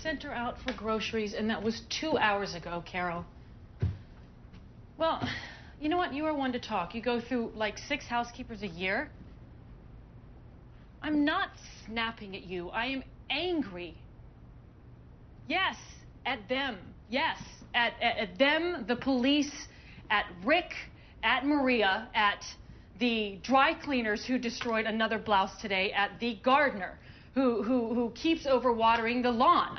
sent her out for groceries, and that was 2 hours ago, Carol. Well, you know what? You are one to talk. You go through like 6 housekeepers a year. I'm not snapping at you. I am angry. Yes, at them. Yes, at them, the police, at Rick, at Maria, at the dry cleaners who destroyed another blouse today, at the gardener who keeps overwatering the lawn.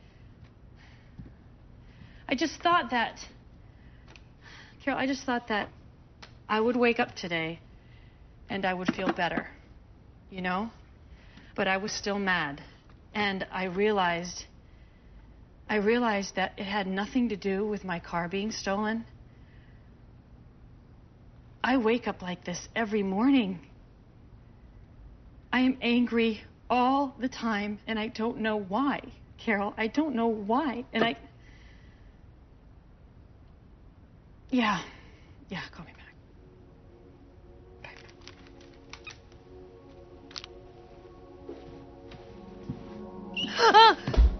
I just thought that, Carol, I just thought that I would wake up today and I would feel better, you know? But I was still mad. And I realized that it had nothing to do with my car being stolen. I wake up like this every morning. I am angry all the time, and I don't know why, Carol. I don't know why. And Yeah, call me back. Bye.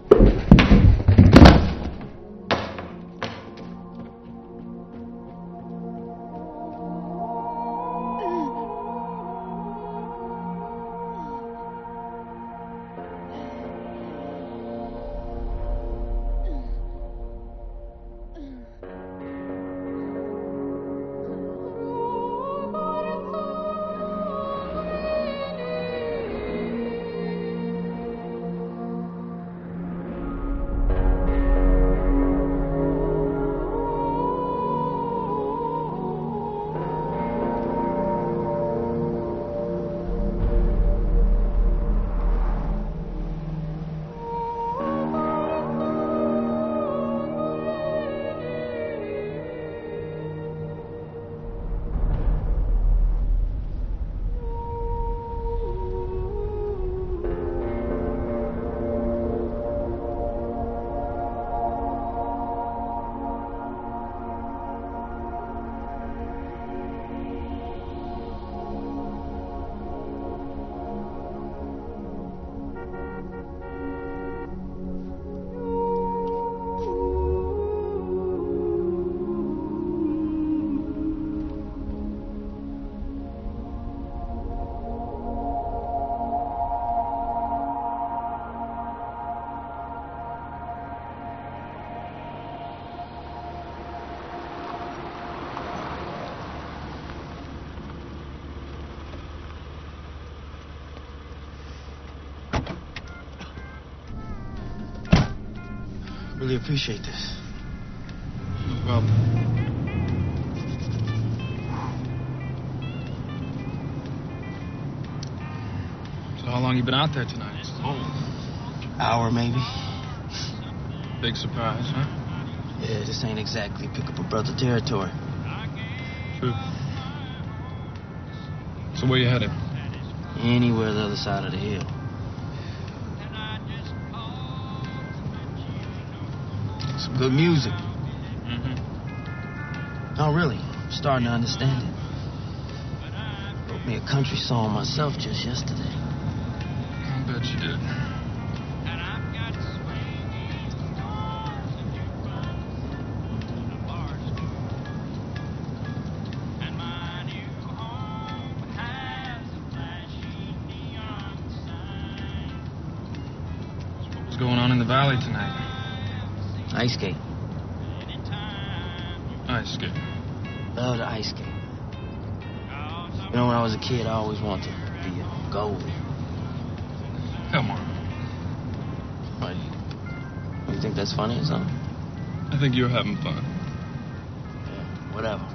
Really appreciate this. No problem. So how long you been out there tonight? Hour, maybe. Big surprise, huh? Yeah, this ain't exactly pick up a brother territory. True. So where you headed? Anywhere the other side of the hill. Some good music. Mm-hmm. No, really, I'm starting to understand it. Wrote me a country song myself just yesterday. I bet you did. What's going on in the valley tonight? Ice skate. Ice skate. Love the ice skate. You know, when I was a kid, I always wanted to be a goalie. Come on. What? You think that's funny or something? I think you're having fun. Yeah, whatever.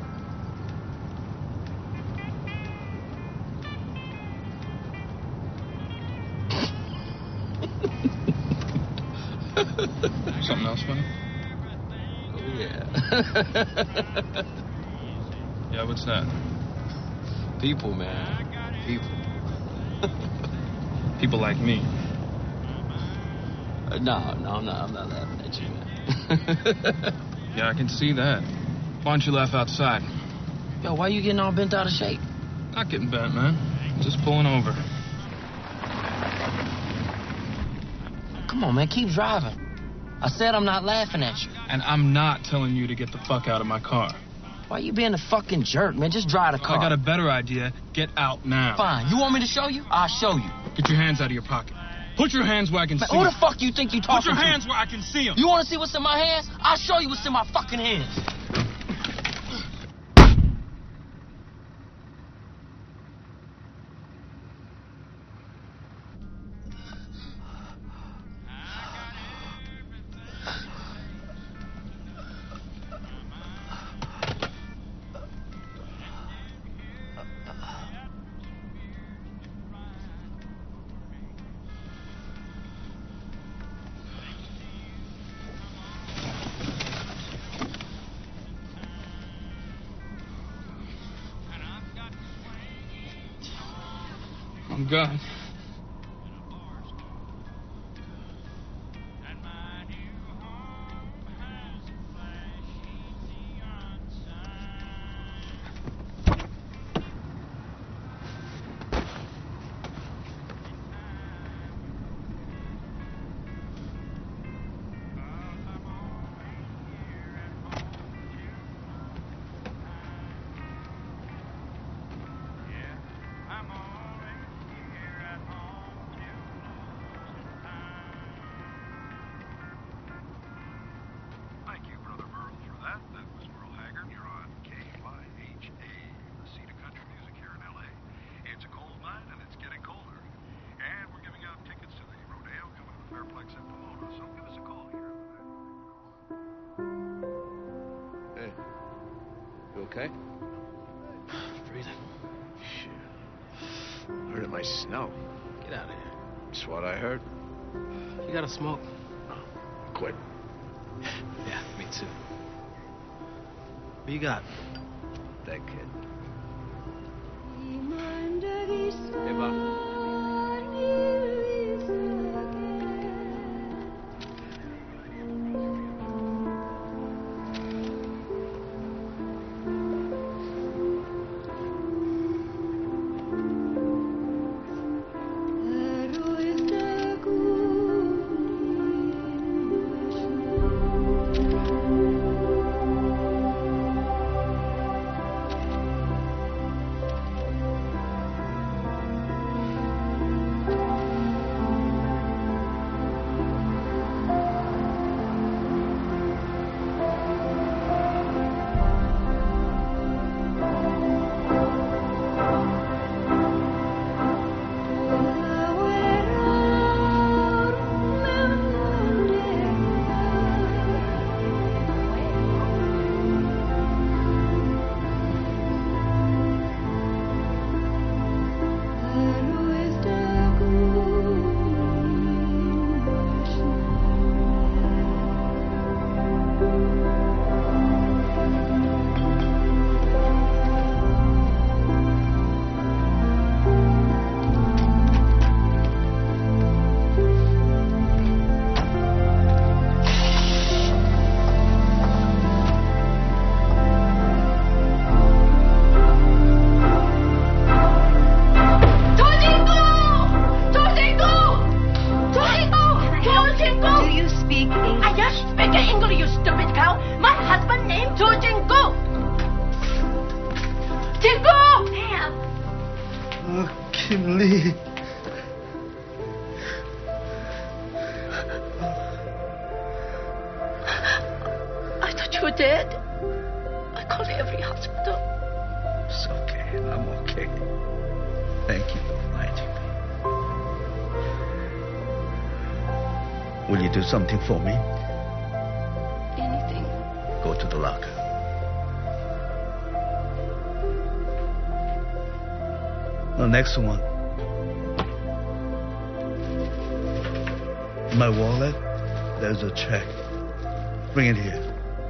Something else funny? Oh, yeah. Yeah, what's that? People, man. People. People like me. No, I'm not laughing at you, man. Yeah, I can see that. Why don't you laugh outside? Yo, why you getting all bent out of shape? Not getting bent, man. Just pulling over. Come on, man, keep driving. I said I'm not laughing at you. And I'm not telling you to get the fuck out of my car. Why you being a fucking jerk, man? Just drive the car. I got a better idea. Get out now. Fine. You want me to show you? I'll show you. Get your hands out of your pocket. Put your hands where I can see Who them. the fuck you think you talking to? Put your hands where I can see them. You want to see what's in my hands? I'll show you what's in my fucking hands. I'm gone. Okay? Breathing. Shit. Heard it might snow. Get out of here. That's what I heard. You got to smoke? Quit. Yeah, me too. What you got? That kid. Hey, Bob. Kim Lee. I thought you were dead. I called every hospital. It's okay. I'm okay. Thank you for finding me. Will you do something for me? Anything. Go to the locker. The next one. In my wallet, there's a check. Bring it here.